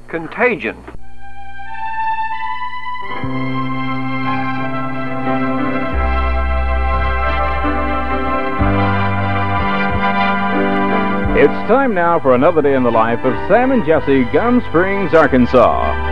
Contagion. It's time now for another day in the life of Sam and Jesse, Gum Springs, Arkansas.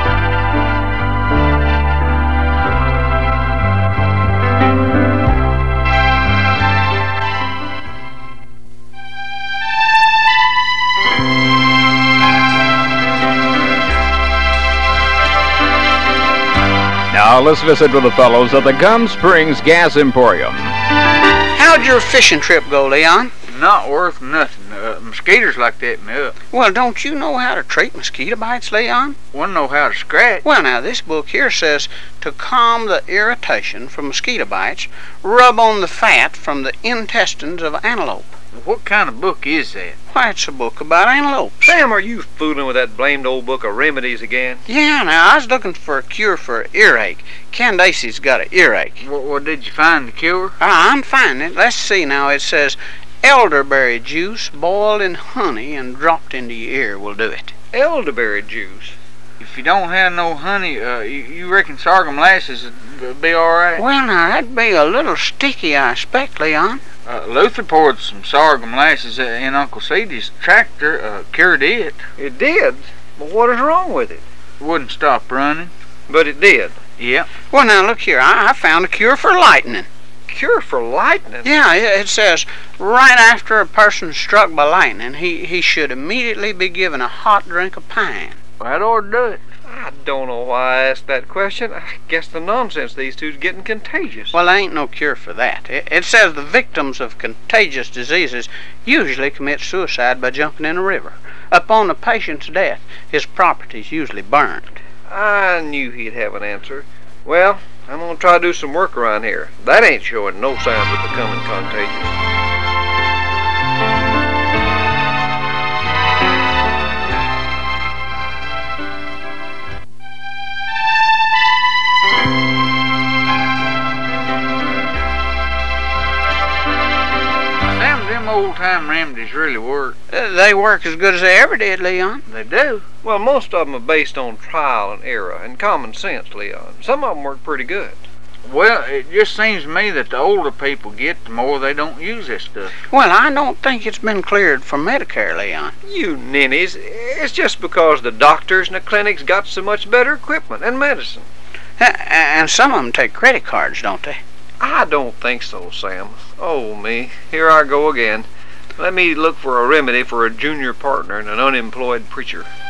Now let's visit with the fellows at the Gum Springs Gas Emporium. How'd your fishing trip go, Leon? Not worth nothing. Mosquitoes like that me up. Well, don't you know how to treat mosquito bites, Leon? Wouldn't know how to scratch. Well, now, this book here says to calm the irritation from mosquito bites, rub on the fat from the intestines of antelope. What kind of book is that? Why, it's a book about antelopes. Sam, are you fooling with that blamed old book of remedies again? Yeah, now, I was looking for a cure for earache. Candace's got an earache. What did you find the cure? I'm finding it. Let's see now. It says elderberry juice boiled in honey and dropped into your ear will do it. Elderberry juice. If you don't have no honey, you reckon sorghum lashes would be all right? Well, now, that'd be a little sticky, I expect, Leon. Luther poured some sorghum lashes in Uncle Sadie's tractor. Cured it. It did? But what is wrong with it? Wouldn't stop running. But it did. Yep. Well, now, look here. I found a cure for lightning. Cure for lightning? Yeah, it says right after a person is struck by lightning, he should immediately be given a hot drink of pine. Well, that ought to do it. I don't know why I asked that question. I guess the nonsense these two's getting contagious. Well, there ain't no cure for that. It says the victims of contagious diseases usually commit suicide by jumping in a river. Upon the patient's death, his property is usually burned. I knew he'd have an answer. Well, I'm going to try to do some work around here. That ain't showing no signs of becoming contagious. Them old-time remedies really work. They work as good as they ever did, Leon. They do. Well, most of them are based on trial and error and common sense, Leon. Some of them work pretty good. Well, it just seems to me that the older people get, the more they don't use this stuff. Well, I don't think it's been cleared for Medicare, Leon. You ninnies, it's just because the doctors and the clinics got so much better equipment and medicine. And some of them take credit cards, don't they? I don't think so, Sam. Oh, me. Here I go again. Let me look for a remedy for a junior partner and an unemployed preacher.